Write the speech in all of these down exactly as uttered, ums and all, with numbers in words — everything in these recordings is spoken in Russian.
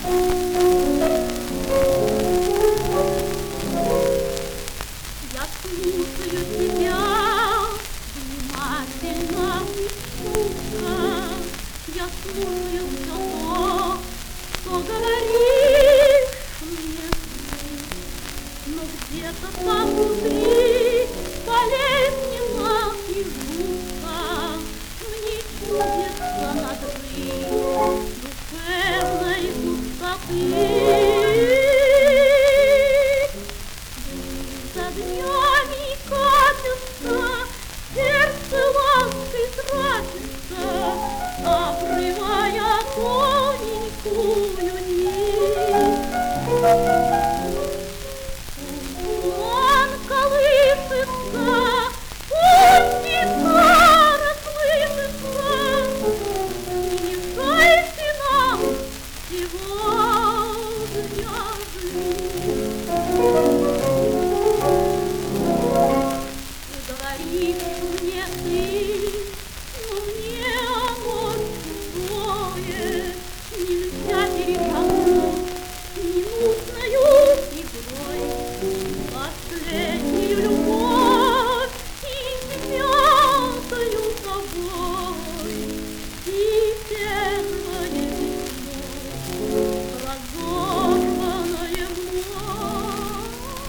Я слушаю тебя внимательно и чутко. Я слушаю все то, что говоришь мне ты. Но где-то там внутри болезненно и жутко мне чудится надрыв душевной пустоты. За днями катится, сердце лаской тратится, обрывая тоненькую нить. Туман колышется, пусть гитара слышится, не мешайте нам сегодня жить. Говоришь мне ты, но мне оно чужое, нельзя перешагнуть минутною игрой последнюю любовь и смятою собой, и первое письмо, разорванное мной.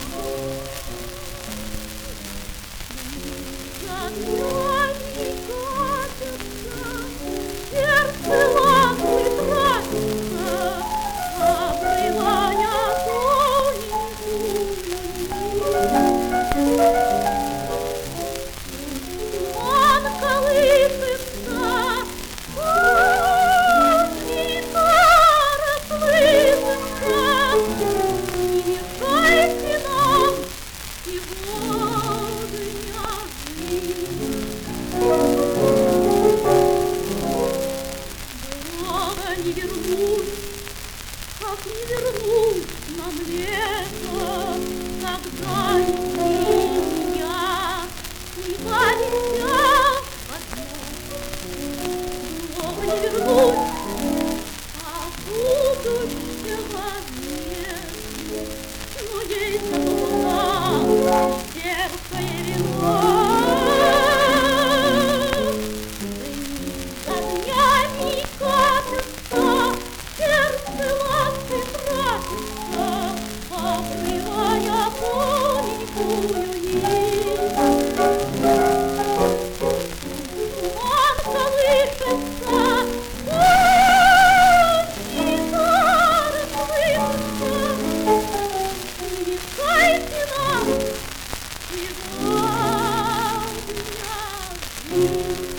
За днями катится, сердце лаской тратится, обрывая тоненькую нить. Туман колышется, пусть гитара слышится, не мешайте нам сегодня жить. Снова не вернусь, как не вернусь нам лето, когда и ты меня не полетят одной. Снова не вернусь, а будущего нет, но есть одно терпкое вино. За днями катится, сердце лаской тратится, обрывая тоненькую нить. Туман колышется, пусть гитара слышится, не мешайте нам сегодня жить.